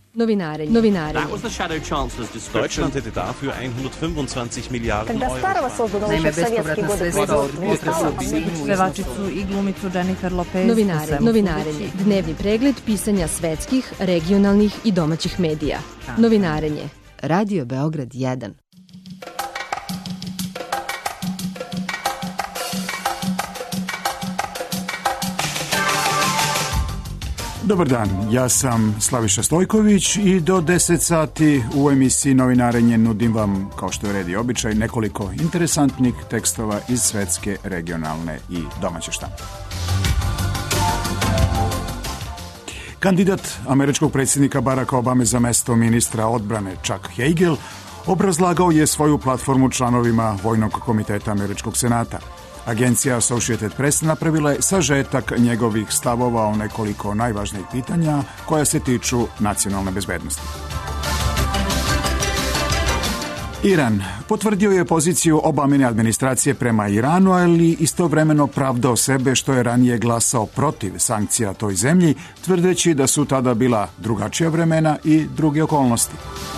Novinarenje. Deutschland hätte dafür 125 Milijarden Euro. Naime, bespovratna sredstva od potresa pevačicu i glumicu Jennifer Lopez. Novinarenje. Dnevni pregled pisanja svetskih, regionalnih i domaćih medija. Novinarenje. Radio Beograd 1. Dobar dan, ja sam Slaviša Stojković i do 10 sati u emisiji Novinarenje nudim vam, kao što je red i običaj, nekoliko interesantnih tekstova iz svetske, regionalne i domaće štampe. Kandidat američkog predsjednika Baracka Obame za mesto ministra odbrane Chuck Hagel obrazlagao je svoju platformu članovima Vojnog komiteta Američkog senata. Agencija Associated Press napravila je sažetak njegovih stavova o nekoliko najvažnijih pitanja koja se tiču nacionalne bezbednosti. Iran potvrdio je poziciju Obamine administracije prema Iranu, ali istovremeno pravdao sebe što je ranije glasao protiv sankcija toj zemlji, tvrdeći da su tada bila drugačija vremena i druge okolnosti.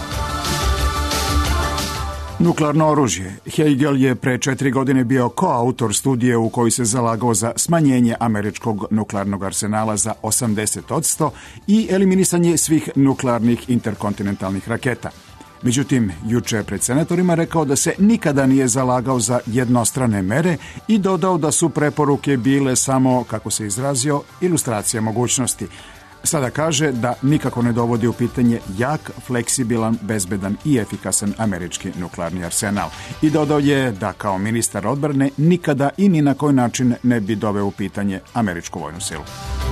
Nuklearno oružje. Hagel je pre 4 godine bio koautor studije u kojoj se zalagao za smanjenje američkog nuklearnog arsenala za 80% i eliminisanje svih nuklearnih interkontinentalnih raketa. Međutim, juče je pred senatorima rekao da se nikada nije zalagao za jednostrane mere i dodao da su preporuke bile samo, kako se izrazio, ilustracija mogućnosti. Sada kaže da nikako ne dovodi u pitanje jak, fleksibilan, bezbedan i efikasan američki nuklearni arsenal. I dodao je da kao ministar odbrane nikada i ni na koji način ne bi doveo u pitanje američku vojnu silu.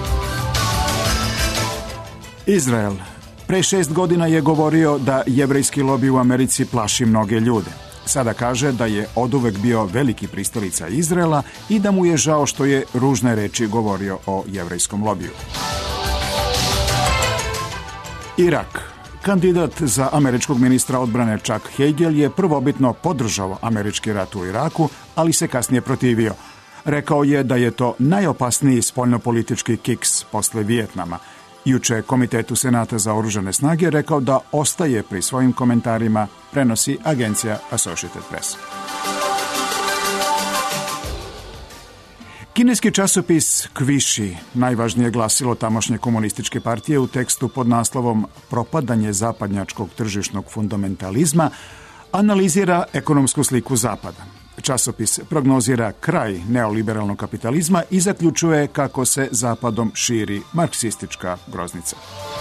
Izrael. Pre 6 godina je govorio da jevrejski lobi u Americi plaši mnoge ljude. Sada kaže da je oduvek bio veliki pristalica Izraela i da mu je žao što je ružne reči govorio o jevrejskom lobiju. Irak. Kandidat za američkog ministra odbrane Chuck Hagel je prvobitno podržao američki rat u Iraku, ali se kasnije protivio. Rekao je da je to najopasniji spoljnopolitički kiks posle Vijetnama. Juče Komitetu Senata za oružane snage rekao da ostaje pri svojim komentarima, prenosi agencija Associated Press. Kineski časopis Kviši, najvažnije glasilo tamošnje komunističke partije, u tekstu pod naslovom Propadanje zapadnjačkog tržišnog fundamentalizma, analizira ekonomsku sliku Zapada. Časopis prognozira kraj neoliberalnog kapitalizma i zaključuje kako se Zapadom širi marksistička groznica.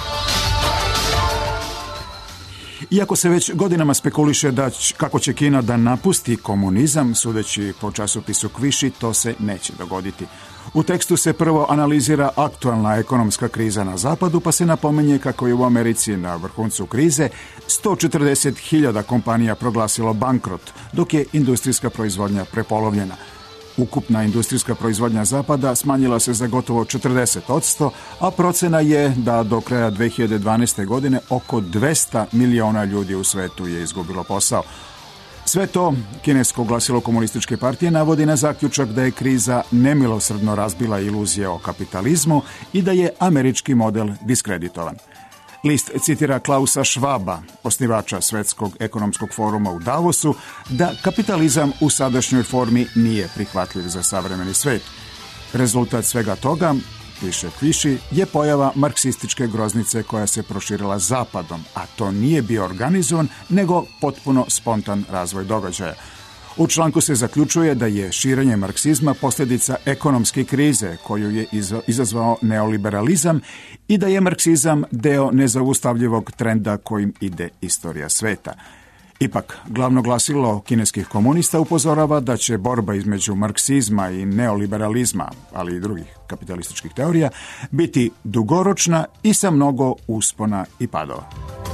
Iako se već godinama spekuliše kako će Kina da napusti komunizam, sudeći po časopisu Kviši, to se neće dogoditi. U tekstu se prvo analizira aktualna ekonomska kriza na Zapadu, pa se napominje kako je u Americi na vrhuncu krize 140.000 kompanija proglasilo bankrot, dok je industrijska proizvodnja prepolovljena. Ukupna industrijska proizvodnja Zapada smanjila se za gotovo 40%, a procena je da do kraja 2012. godine oko 200 miliona ljudi u svetu je izgubilo posao. Sve to kinesko glasilo komunističke partije navodi na zaključak da je kriza nemilosrdno razbila iluzije o kapitalizmu i da je američki model diskreditovan. List citira Klausa Schwaba, osnivača Svetskog ekonomskog foruma u Davosu, da kapitalizam u sadašnjoj formi nije prihvatljiv za savremeni svet. Rezultat svega toga, piše Kviši, je pojava marksističke groznice koja se proširila Zapadom, a to nije bio organizovan, nego potpuno spontan razvoj događaja. U članku se zaključuje da je širenje marksizma posljedica ekonomske krize koju je izazvao neoliberalizam i da je marksizam deo nezaustavljivog trenda kojim ide istorija sveta. Ipak, glavno glasilo kineskih komunista upozorava da će borba između marksizma i neoliberalizma, ali i drugih kapitalističkih teorija, biti dugoročna i sa mnogo uspona i padova.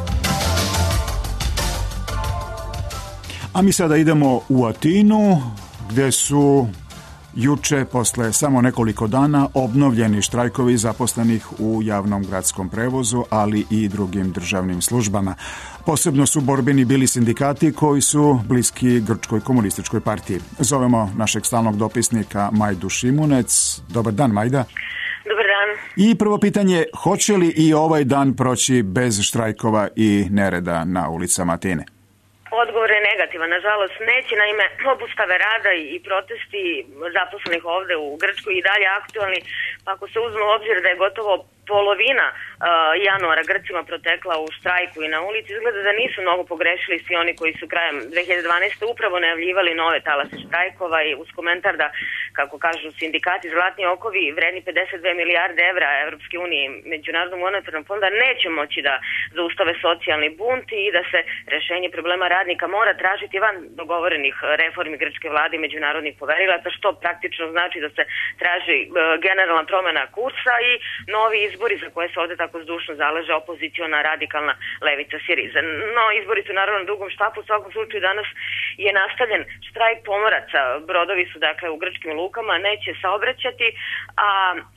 A mi sada idemo u Atinu, gdje su juče, posle samo nekoliko dana, obnovljeni štrajkovi zaposlenih u javnom gradskom prevozu, ali i drugim državnim službama. Posebno su borbeni bili sindikati koji su bliski Grčkoj komunističkoj partiji. Zovemo našeg stalnog dopisnika Majdu Šimunec. Dobar dan, Majda. Dobar dan. I prvo pitanje, hoće li i ovaj dan proći bez štrajkova i nereda na ulicama Atine? Odgovor je negativan, nažalost neće, naime obustave rada i protesti zaposlenih ovde u Grčkoj i dalje aktualni, pa ako se uzme u obzir da je gotovo polovina januara Grcima protekla u štrajku i na ulici, izgleda da nisu mnogo pogrešili svi oni koji su krajem 2012. upravo najavljivali nove talase štrajkova i uz komentar da, kako kažu sindikati, zlatni okovi vredni 52 milijarde evra Evropske unije i Međunarodnog monetarnog fonda neće moći da zaustave socijalni bunt i da se rešenje problema radnika mora tražiti van dogovorenih reformi grčke vlade i međunarodnih poverilaca, što praktično znači da se traži generalna promena kursa i novi izbori za koje se ovde tako zdušno zalaže opoziciona radikalna levica Siriza. No, izbori su naravno na dugom štapu, u svakom slučaju danas je nastavljen štrajk pomoraca. Brodovi su dakle u grčkim lukama, neće saobraćati, a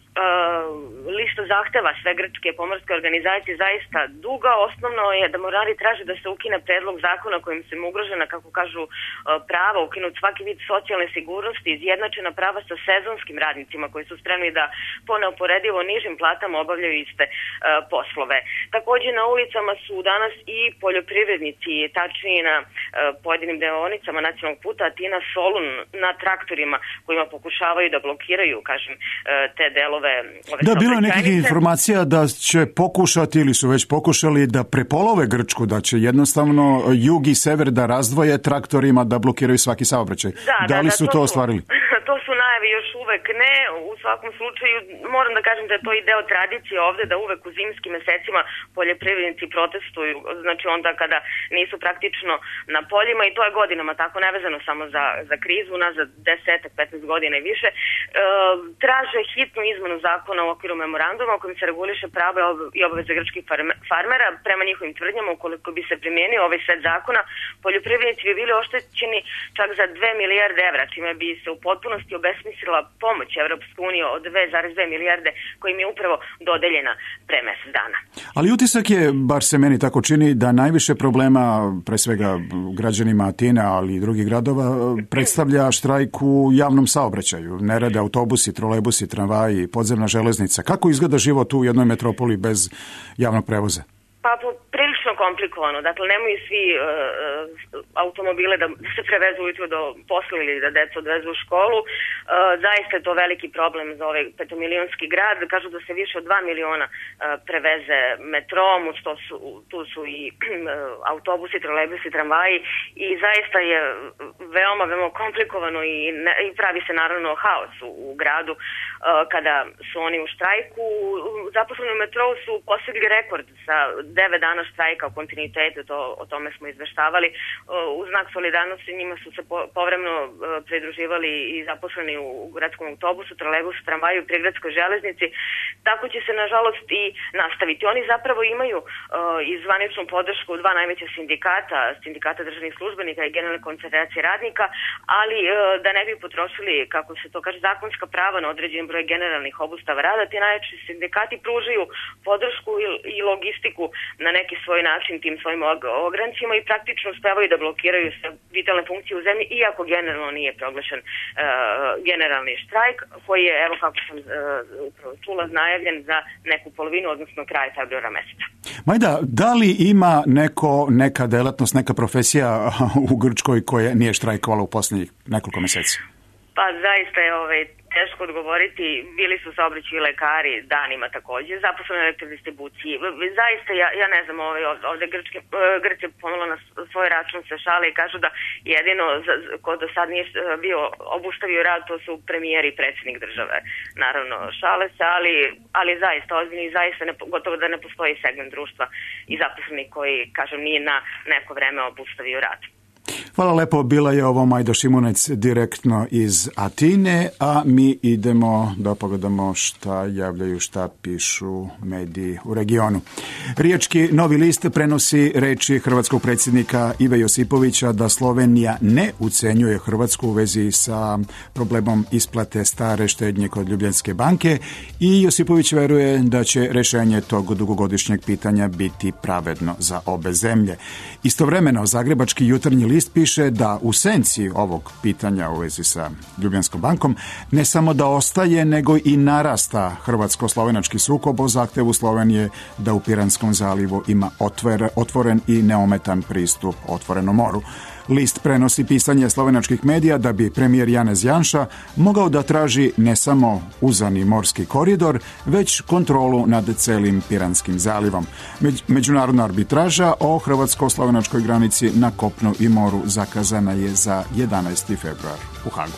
lista zahteva sve grčke pomorske organizacije zaista duga. Osnovno je da morari traže da se ukine predlog zakona kojim se ugrožena, kako kažu, prava, ukinut svaki vid socijalne sigurnosti, izjednačena prava sa sezonskim radnicima koji su spremni da po neuporedivo nižim platama obavljaju iste poslove. Takođe na ulicama su danas i poljoprivrednici, tačnije na pojedinim deonicama nacionalnog puta Atina-Solun na traktorima kojima pokušavaju da blokiraju, kažem, te delove. Da, bilo je nekih informacija da će pokušati ili su već pokušali da prepolove Grčku, da će jednostavno jug i sever da razdvoje traktorima, da blokiraju svaki saobraćaj. Da li su to ostvarili? To su najave još uvek ne. U svakom slučaju moram da kažem da je to i deo tradicije ovde, da uvek u zimskim mesecima poljoprivrednici protestuju, znači onda kada nisu praktično na poljima, i to je godinama tako, nevezano samo za krizu, unazad 10-15 godina i više. Traže hitnu izmenu zakona u okviru memoranduma u kojem se reguliše prava i obaveze grčkih farmera. Prema njihovim tvrdnjama, ukoliko bi se primijenio ovaj set zakona, poljoprivrednici bi bili oštećeni čak za 2 milijarde evra, čime bi se u potpunosti obesmislila pomoć Evropske unije od 2,2 milijarde koja im je upravo dodeljena pre mesec dana. Ali utisak je, bar se meni tako čini, da najviše problema, pre svega građanima Atine, ali i drugih gradova, predstavlja štrajk u javnom saobraćaju. Nerede autobusi, trolejbusi, tramvaji, podzemna železnica. Kako izgleda život u jednoj metropoli bez javnog prevoza? Pa prilično komplikovano. Dakle, nemaju svi automobile da se prevezu ujutru do posla ili da deca odvezu u školu. Zaista je to veliki problem za ovaj petomilionski grad. Kažu da se više od 2 miliona preveze metrom, tu su i autobusi, trolejbusi, tramvaji i zaista je veoma komplikovano i pravi se naravno haos u gradu kada su oni u štrajku. Zaposleni u metrou su postigli rekord sa 9 dana štrajka u kontinuitetu, o tome smo izveštavali. U znak solidarnosti njima su se povremeno pridruživali i zaposleni u gradskom autobusu, trolejbusu, tramvaju, prigradskoj železnici. Tako će se nažalost i nastaviti. Oni zapravo imaju i zvaničnu podršku dva najveća sindikata državnih službenika i Generalne konfederacije radnika, ali da ne bi potrošili, kako se to kaže, zakonska prava na određen broj generalnih obustava rada, ti najveći sindikati pružaju podršku i logistiku na neki svoj način tim svojim ograncima i praktično uspevaju da blokiraju sve vitalne funkcije u zemlji, iako generalno nije proglašen generalni štrajk, koji je, evo kako sam čula, najavljen za neku polovinu, odnosno kraj februara meseca. Majda, da li ima neka delatnost, neka profesija u Grčkoj koja nije štrajkovala u posljednjih nekoliko meseci? Pa zaista je teško odgovoriti. Bili su saobraćajni lekari danima takođe, zaposleni u elektrodistribuciji. Zaista, ja ne znam, ovde Grci pomalo na svoj račun se šale i kažu da jedino ko do sad nije bio obustavio rad, to su premijer i predsjednik države. Naravno, šale se, ali zaista ozbiljno i zaista gotovo da ne postoji segment društva i zaposleni koji, kažem, nije na neko vreme obustavio rad. Hvala lepo, bila je ovo Majda Šimunec direktno iz Atine, a mi idemo da pogledamo šta javljaju, šta pišu mediji u regionu. Riječki Novi list prenosi reči hrvatskog predsjednika Ive Josipovića da Slovenija ne ucenjuje Hrvatsku u vezi sa problemom isplate stare štednje kod Ljubljanske banke i Josipović veruje da će rešenje tog dugogodišnjeg pitanja biti pravedno za obe zemlje. Istovremeno, Zagrebački jutarnji list piše piše da u senci ovog pitanja u vezi sa Ljubljanskom bankom ne samo da ostaje, nego i narasta hrvatsko-slovenački sukob o zahtevu Slovenije da u Piranskom zalivu ima otvoren i neometan pristup otvorenom moru. List prenosi pisanje slovenačkih medija da bi premijer Janez Janša mogao da traži ne samo uzani morski koridor, već kontrolu nad celim Piranskim zalivom. Međunarodna arbitraža o hrvatsko-slovenačkoj granici na kopnu i moru zakazana je za 11. februar u Hagu.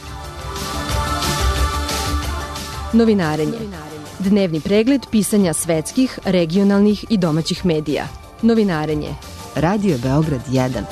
Novinarenje. Dnevni pregled pisanja svetskih, regionalnih i domaćih medija. Novinarenje. Radio Beograd 1.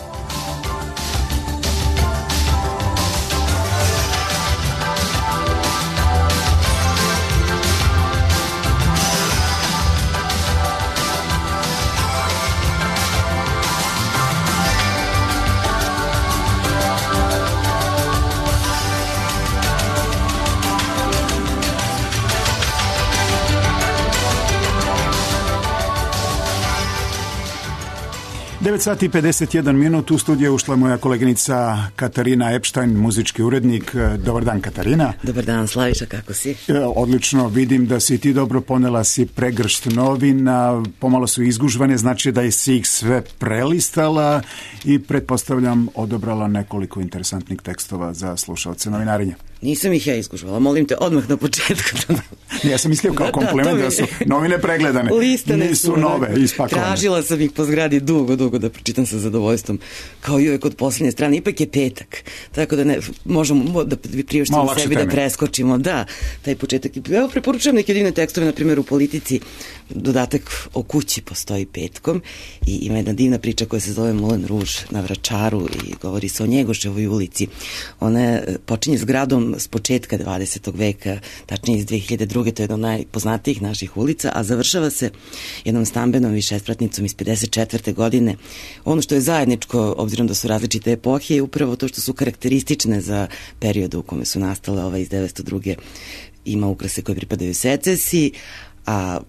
Sati i 51 minut, u studiju ušla moja koleginica Katarina Epštajn, muzički urednik. Dobar dan, Katarina. Dobar dan, Slaviša, kako si? Odlično, vidim da si ti dobro ponela si pregršt novina, pomalo su izgužvane, znači da si ih sve prelistala i pretpostavljam odobrala nekoliko interesantnih tekstova za slušalce novinarenja. Nisam ih ja izgužvala, molim te odmah na početku. Ja sam mislio kao kompliment da su novine pregledane, nisu nove, ispakovane. Tražila sam ih po zgradi dugo da pročitam sa zadovoljstvom, kao i uvek od posljednje strane. Ipak je petak, tako da ne, možemo da priuštimo sebi da preskočimo. Da, taj početak. Evo, preporučujem neke divne tekstove, na primjer u Politici, dodatak o kući postoji petkom i ima jedna divna priča koja se zove Moulin Rouge na Vračaru i govori se o Njegoševoj ulici. Ona počinje s gradom s početka 20. veka, tačnije iz 2002. To je jedna od najpoznatijih naših ulica, a završava se jednom stambenom višespratnicom iz 54. godine. Ono što je zajedničko, obzirom da su različite epohe, je upravo to što su karakteristične za period u kome su nastale. Ova iz 902. ima ukrase koje pripadaju secesiji, a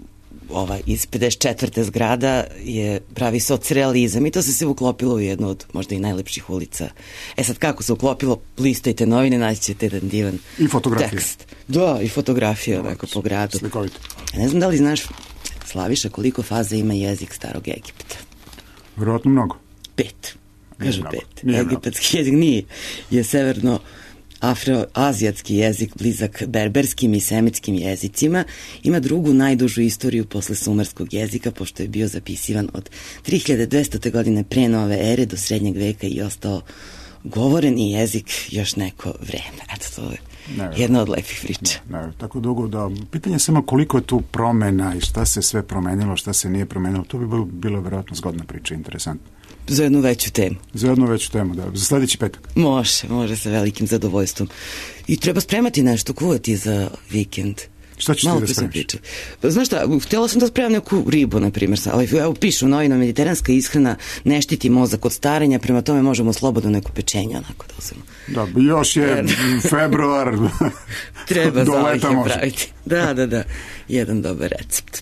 ova iz 54. zgrada je pravi socrealizam i to se sve uklopilo u jednu od možda i najlepših ulica. Sad kako se uklopilo, listajte novine, naći ćete jedan divan i fotografije. Tekst. Da, i fotografije ovako po gradu. Slikovito. Ne znam da li znaš, Slaviša, koliko faza ima jezik Starog Egipta? Vjerojatno mnogo. 5. Kažu 5. Egipatski jezik nije. Je severno afroazijatski jezik, blizak berberskim i semitskim jezicima, ima drugu najdužu istoriju posle sumerskog jezika, pošto je bio zapisivan od 3200. godine pre nove ere do srednjeg veka i ostao govoreni jezik još neko vreme. Eto, to je jedna od lepih priča. Ne, tako dugo da... Pitanje je samo koliko je tu promena i šta se sve promenilo, šta se nije promenilo. To bi bilo vjerojatno zgodna priča, interesantna. Za jednu veću temu. Za jednu veću temu, da. Za sljedeći petak. Može sa velikim zadovoljstvom. I treba spremati nešto, kuvati za vikend. Šta ćeš ti da spremiš? Znaš šta, htjela sam da spremam neku ribu, na primjer. Evo pišu u novinama, mediteranska ishrana ne štiti mozak od starenja, prema tome možemo slobodno neko pečenje, onako da uzemo. Da, još je februar. Treba zalihe praviti. Da. Jedan dobar recept.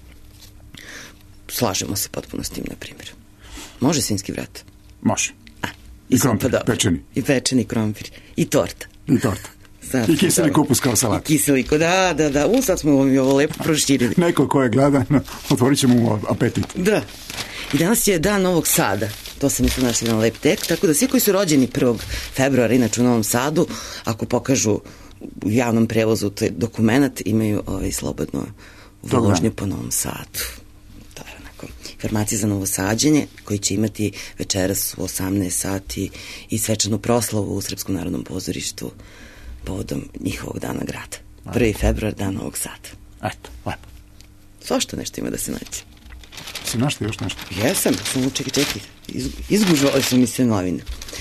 Slažemo se potpuno s tim, na primjer. Može svinjski vrat? Može. I krompir, pečeni. I pečeni krompir. I torta. I kiseli kupus kao salat. I kiseliko, da. Sad smo ovo lepo proširili. Neko ko je gladan, otvorit ćemo mu apetit. Da. I danas je dan Novog Sada. To sam mislila našli jedan lep tek. Tako da svi koji su rođeni 1. februara, inače u Novom Sadu, ako pokažu u javnom prevozu taj dokument, imaju slobodno vožnju po Novom Sadu. To je onako informacija za novosađenje koji će imati večeras u 18 sati i svečanu proslavu u Srpskom narodnom pozorištu povodom njihovog dana grada. 1. februar, dan Novog Sada. Eto, lepo. Svašta nešto ima da se naći. Si našli još nešto? Jesam, samo čekaj. Izgužvali su mi sve novine.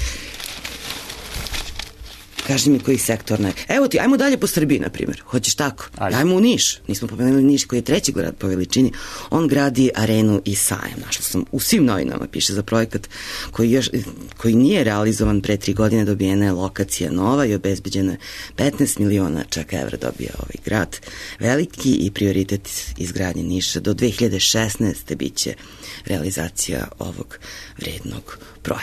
Kaži mi koji sektor ne. Evo ti, ajmo dalje po Srbiji, na primjer. Hoćeš tako? Ajmo u Niš. Nismo pomenuli Niš koji je 3. grad po veličini. On gradi arenu i sajem. Našla sam u svim novinama, piše za projekat koji nije realizovan pre 3 godine. Dobijena je lokacija nova i obezbeđena 15 miliona čak evra dobija ovaj grad. Veliki i prioritet izgradnje Niša. Do 2016. bit će realizacija ovog vrednog projekta.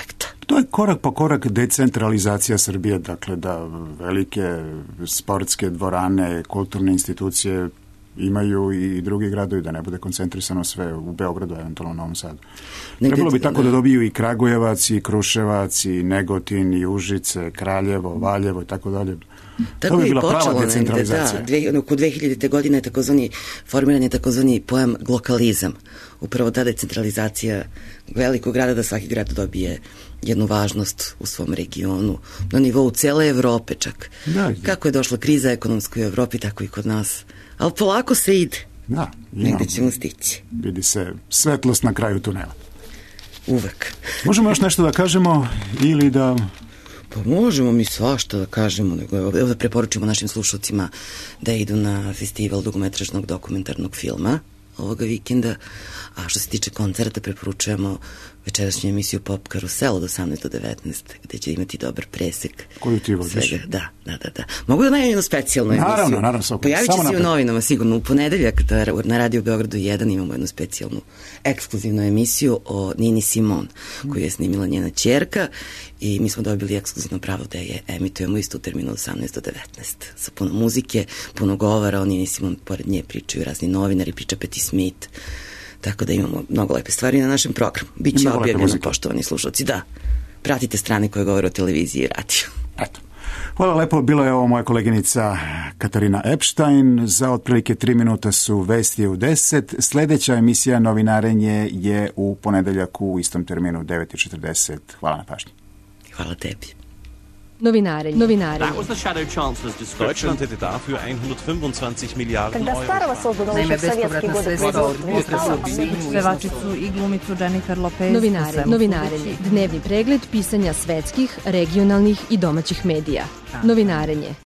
To je korak po korak decentralizacija Srbije, dakle da velike sportske dvorane, kulturne institucije imaju i drugi gradovi, da ne bude koncentrisano sve u Beogradu, eventualno u Novom Sadu. Trebalo bi tako da dobiju i Kragujevac, i Kruševac, i Negotin, i Užice, Kraljevo, Valjevo i tako dalje. Tako je i počelo negde, da. Oko 2000. godine je formiran je takozvani pojam glokalizam. Upravo ta decentralizacija velikog grada, da svaki grad dobije jednu važnost u svom regionu, na nivou cele Evrope čak. Da, kako je došla kriza ekonomska u Evropi, tako i kod nas. Ali polako se ide. Da, negde ćemo stići. Vidi se svetlost na kraju tunela. Uvek. Možemo još nešto da kažemo ili da... Pa možemo mi svašta da kažemo, evo da preporučimo našim slušalcima da idu na festival dugometražnog dokumentarnog filma ovoga vikenda, a što se tiče koncerta preporučujemo večerašnju emisiju Pop Karusel od 18 do 19, gde će imati dobar presek. Koju ti vodiš? Da. Mogu da najavim jednu specijalnu emisiju? Naravno. Pojavit će se u novinama sigurno u ponedeljak na Radio Beogradu 1 imamo jednu specijalnu ekskluzivnu emisiju o Nini Simon, koju je snimila njena ćerka i mi smo dobili ekskluzivno pravo da je emitujemo isto u terminu od 18 do 19. Sa puno muzike, puno govora o Nini Simon, pored nje pričaju razni novinari, priča Patti Smith, tako da imamo mnogo lepe stvari na našem programu. Biće objavljeno, poštovani slušalci, da. Pratite strane koje govore o televiziji i radiju. Eto. Hvala lepo, bila je ovo moja koleginica Katarina Epstein. Za otprilike 3 minuta su vesti u 10. Sljedeća emisija Novinarenje je u ponedeljak u istom terminu 9:40. Hvala na pažnji. Hvala tebi. Novinarenje. That was the Shadow Chancellor's description. Deutschland hätte dafür 125 Milliarden Euro. Naime, bespovratna sredstva od pevačicu i glumicu Jennifer Lopez. Novinarenje. Dnevni pregled pisanja svetskih, regionalnih i domaćih medija. Novinarenje.